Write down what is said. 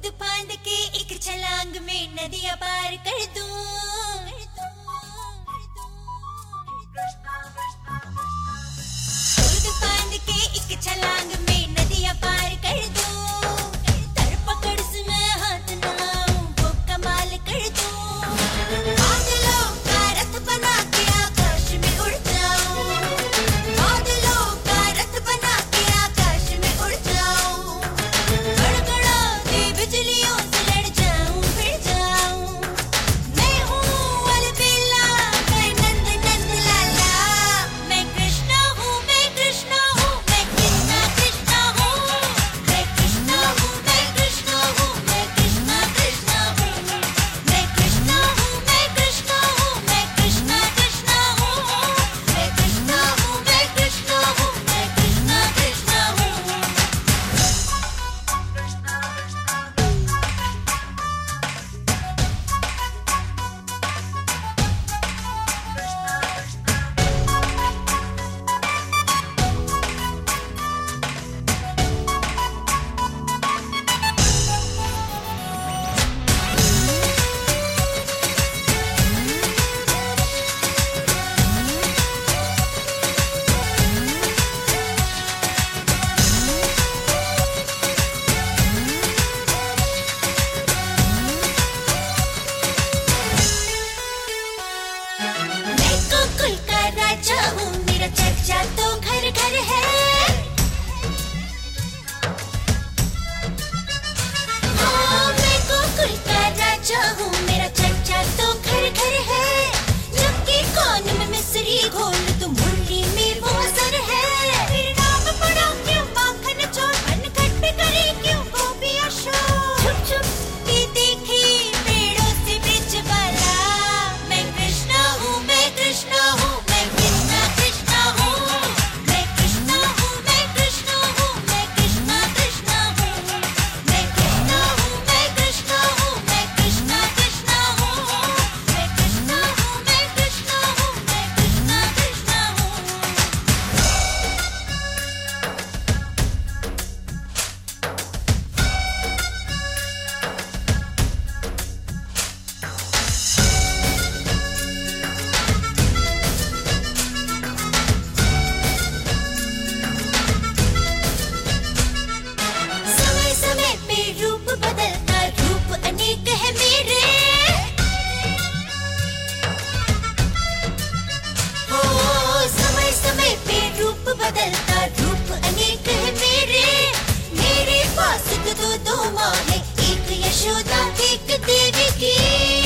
कूद फांद के एक छलांग में नदियां पार कर दूं। कूद फांद के एक छलांग में नदियां पार कर दूं। धरपकड़ से मैं हाथ न लाऊं, वो कमाल कर दूं। बादलों का रथ बना के आकाश में उड़ जाऊं। बादलों का रथ बना के आकाश में उड़ जाऊं। गड़गड़ाती बिजलियों से लड़ जाऊं, भिड़ जाऊं। मैं हूँ अलबेला, मैं नंद नंद लाला। मैं कृष्णा हूँ, मैं कृष्णा हूँ, मैं कृष्णा कृष्णा हूँ। मैं कृष्णा हूँ, मैं कृष्णा हूँ, मैं कृष्णा कृष्णा हूँ। मैं कृष्णा हूँ, मैं कृष्णा हूँ, मैं कृष्णा कृष्णा हूँ। मैं कृष्णा हूँ, मैं कृष्णा हूँ, मैं कृष्णा कृष्णा हूँ। मैं गोकुल का राजा हूँ, मेरा चर्चा तो घर घर है। हाँ, मैं गोकुल का राजा हूँ, मेरा चर्चा तो घर घर है। जबकि कौन में मिस्री घोल तो मुरली में वो असर है। फिर नाम पड़ा क्यों माखन चोर, बनखट पे करे क्यों गोपी अशोक। छुप छुप के देखे पेड़ों से ब्रिज वाला। मैं कृष्णा हूँ, मैं कृष्णा हूँ, मैं कृष्णा कृष्णा हूँ। मैं कृष्णा हूँ, मैं कृष्णा हूँ, मैं कृष्णा कृष्णा हूँ। मैं कृष्णा हूँ, मैं कृष्णा हूँ, मैं कृष्णा कृष्णा हूँ। मैं कृष्णा हूँ, मैं कृष्णा हूँ, मैं कृष्णा कृष्णा हूँ। समय समय पे रूप बदलता, रूप अनेक है मेरे। हो समय समय पे रूप बदलता, रूप अनेक है मेरे। मेरे पास तो दो माँ है, एक यशोदा एक देवी की।